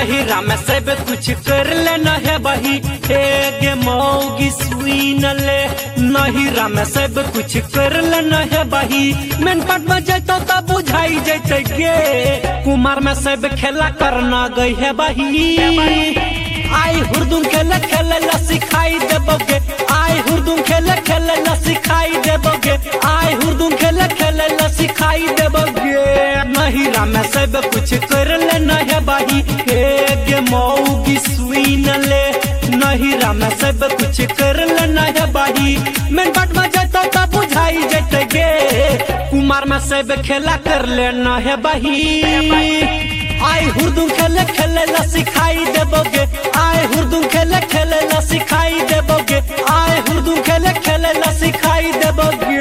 नहीं राम सब कुछ कर लेना है बही गे मौगी सुन ले नहीं राम सब कुछ कर लेना है बही मेन पाट में जैतो तब बुझाई जैते गे कुमार में सब खेला करना गई है बही आई हुरदुम खेले खेले ला सिखाई देबोगे आई हुरदुम खेले खेले ला सिखाई देबोगे आई हुरदुम खेले खेले ला सिखाई देबोगे नहीं राम सब कुछ कर लेना है बाही गे मौगी सुन ले नहीं राम सब कुछ कर लेना है बाही मेन बाट में जैतो तब बुझाई जैते गे कुमार में सब खेला कर लेना है बाही आई हुरदुम खेले खेले ला सिखाई देबोगे आई हुरदुम खेले खेले ला सिखाई देबोगे आई हुरदुम खेले खेले ला सिखाई देबोगे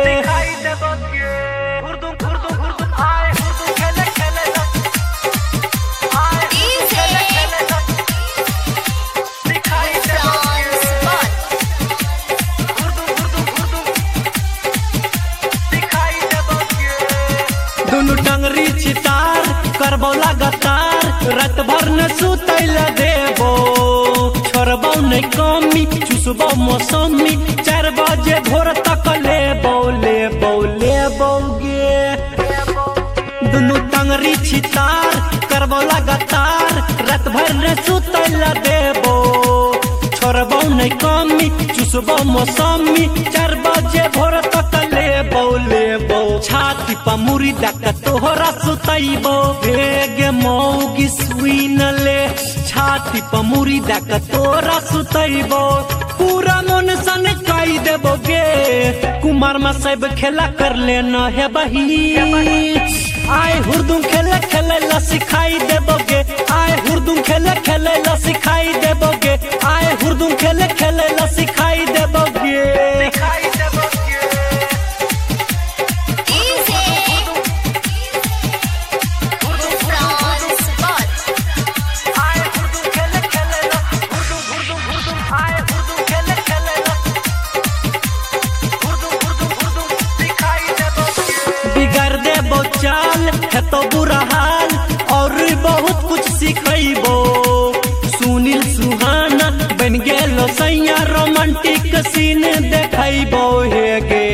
दोनों डंगरी चितार करबो लगातार रात भर न सुतैला देबो छोड़बो नहीं कमी चुसबो मौसमी 4 बजे भोर तक लेबो गे दोनों डंगरी चितार करबो लगातार रात भर न सुतैला देबो छोड़बो नहीं कमी चुसबो मौसमी 4 बजे भोर तक लेबो छाती पर मुरी डाक तोहरा सुतैबो गे मौगी सुन ले छाती पर मुरी डाक तोहरा सुतैबो पूरा मन सन काई देबो गे कुमार में सब खेला कर लेना है बही आए हुरदुम खेले खेले ला सिखाई देबोगे आए हुरदुम खेले खेले ला सिखाई देबोगे आए हुरदुम खेले खेले ला सिखाई देबोगे बिगाड़ देबो चाल है तो बुरा हाल और बहुत कुछ सिखैबो सुनील सुहाना बन गेलो सैया रोमांटिक सीन देखैबो गे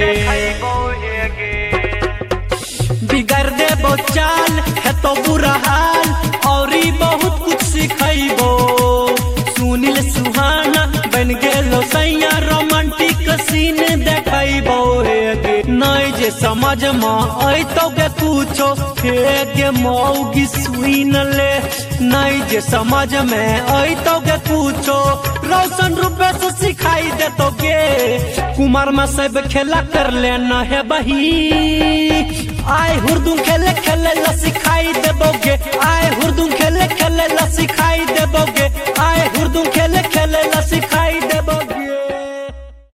बिगाड़ देबो चाल है तो बुरा हाल और बहुत कुछ सिखैबो सुनील सुहाना बन गेलो सैया रोमांटिक सीन देखैबो गे नहीं जे समझ में आई तो गे पूछो गे मौगी सुन ले नहीं जे समझ में आई तो गे पूछो रोशन रूपे से सिखाई दे तो गे कुमार में सब खेला कर लेना है बही आई हुरदुम खेले खेले ला सिखाई दे